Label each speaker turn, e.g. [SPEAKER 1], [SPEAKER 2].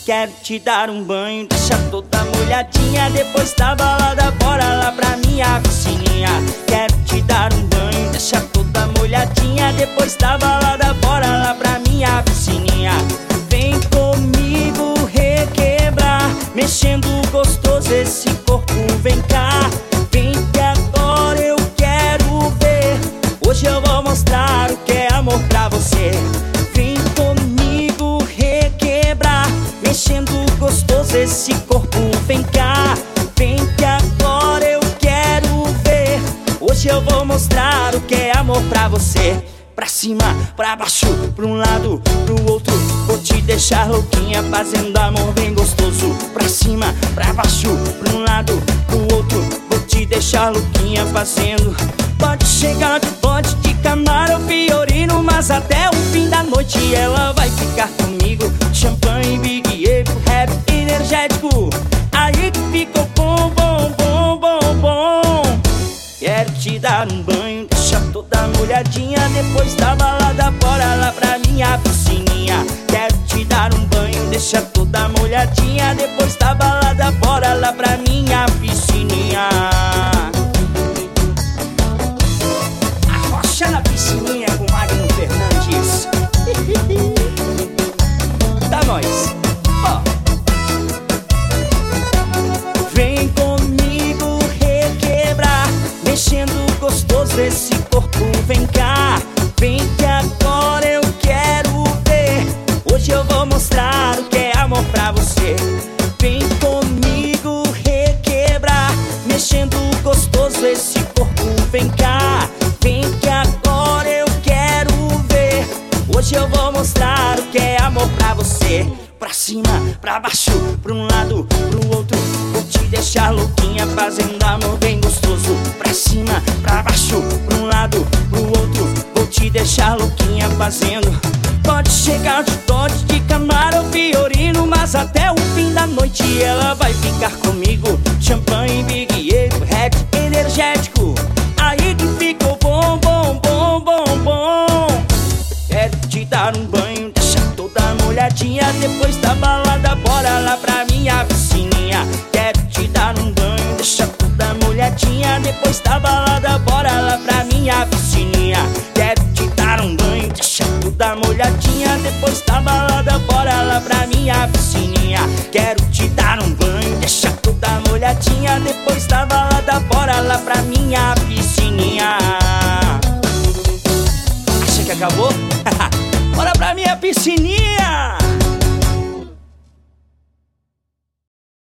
[SPEAKER 1] quero te dar um banho, deixa toda molhadinha. Depois da balada, bora lá pra minha piscininha. Quero te dar um banho, deixa toda molhadinha. Depois da balada, bora lá pra minha piscininha. Vem comigo requebrar, mexendo gostoso esse corpo, vem cá. Vem que agora eu quero ver. Hoje eu vou mostrar o que é amor pra você. Vem comigo requebrar, mexendo gostoso esse corpo, vem cá. Vem que agora eu quero ver. Hoje eu vou mostrar o que é amor pra você. Pra cima, pra baixo, pra um lado, pro outro, vou te deixar louquinha, fazendo amor bem gostoso. Pra cima, pra baixo, pra um lado, pro outro, vou te deixar louquinha, fazendo. Pode chegar de bote, de Camaro, Fiorino, mas até o fim da noite ela vai ficar comigo. Champanhe, Big Apple, rap energético, aí que ficou bom, bom, bom, bom, bom. Quero te dar um banho, deixa toda molhadinha. Depois da balada, bora lá pra minha piscininha. Quero te dar um banho, deixa toda molhadinha. Depois da balada, bora lá pra minha piscininha. Arrocha na piscininha com Magno Fernandes. Dá nós, ó. Vem comigo requebrar, mexendo gostoso esse corpo, vem cá. Vem que agora eu quero ver. Hoje eu vou mostrar o que é amor pra você. Vem comigo requebrar, mexendo gostoso esse corpo, vem cá. Vem que agora eu quero ver. Hoje eu vou mostrar o que é amor pra você. Pra cima, pra baixo, pra um lado, pro outro, vou te deixar louquinha, fazendo amor bem gostoso. Pra cima, pra baixo, pra um lado, pro outro, vou te deixar louquinha, fazendo. Pode chegar de Dodge, de Camaro, Fiorino, mas até o fim da noite ela vai ficar comigo. Champanhe, Big Apple, rap energético, aí que ficou bom, bom, bom, bom, bom. Quero te dar um banho, deixa toda molhadinha. Depois da balada, bora lá pra minha piscininha. Quero te dar um banho, deixa toda molhadinha. Depois da balada, bora lá pra minha piscininha. Quero te dar um banho, deixa toda molhadinha. Depois da balada, bora lá pra minha piscininha. Quero te dar um banho, deixa toda molhadinha. Depois da balada, bora lá pra minha piscininha. Acha que acabou? Bora pra minha piscininha.